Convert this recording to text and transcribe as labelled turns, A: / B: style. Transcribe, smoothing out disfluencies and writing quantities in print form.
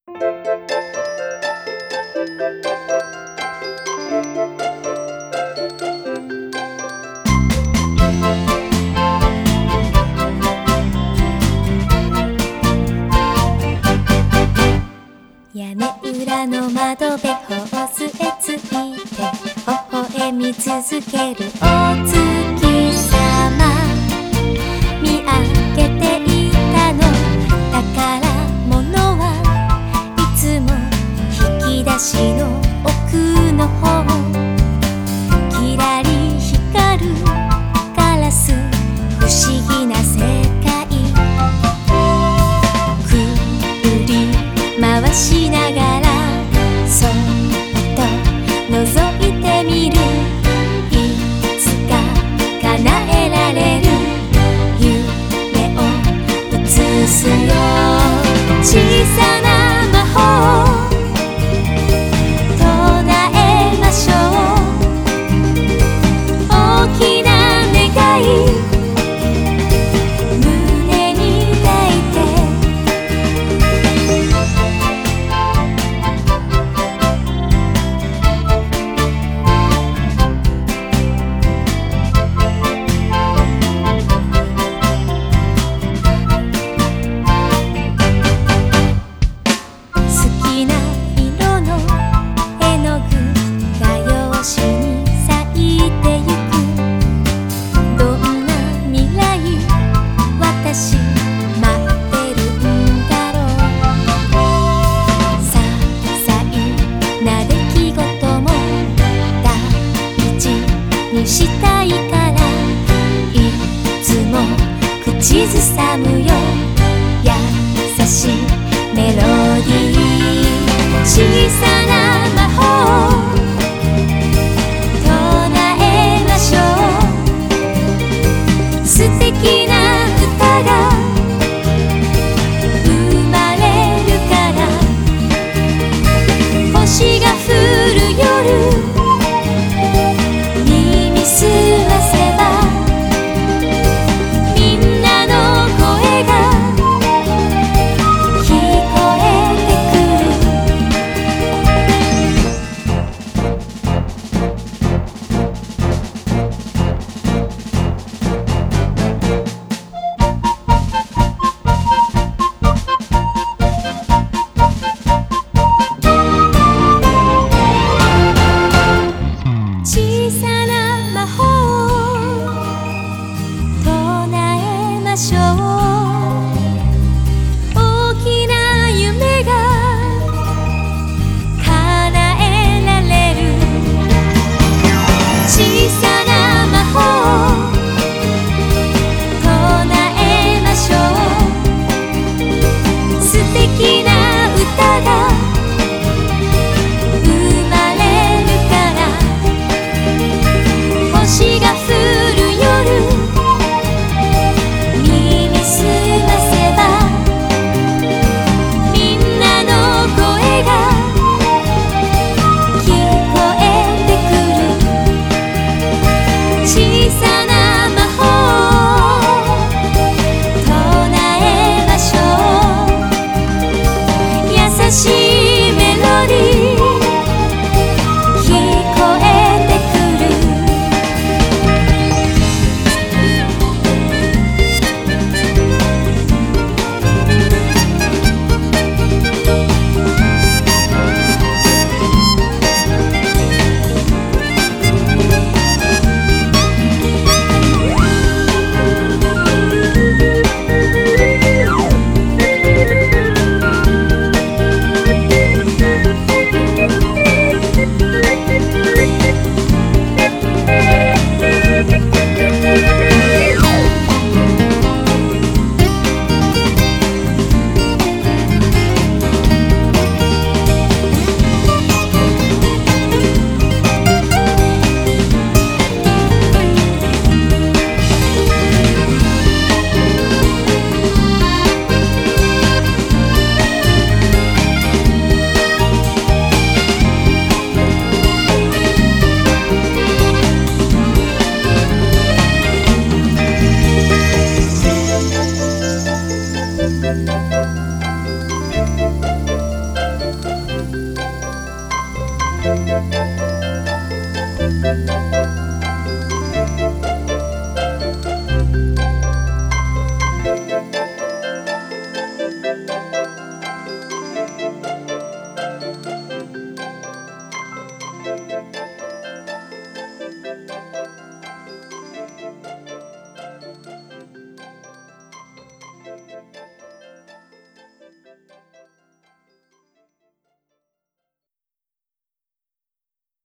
A: 屋根裏の窓辺ホースへついて微笑み続けるお月様、見上げていたの宝物はいつも引き出しの奥の方、キラリ光るガラス、不思議な世界、くるり回しながらそっと覗いてみる、いつか叶えられる夢を映すよ、小さな魔法唱えましょう、大きな願い胸に抱いて、したいからいつも口ずさむよ、優しいメロディー、小さな魔法唱えましょう、素敵な歌が生まれるから、星が降る夜すわせばみんなの声が聞こえてく小さな魔法唱えましょう、大きな夢が叶えられる、小さな魔法唱えましょう、素敵な歌が生まれるから、星が降る夜耳すませばみんなの声が聞こえてくる、小さな魔法唱えましょう、優しい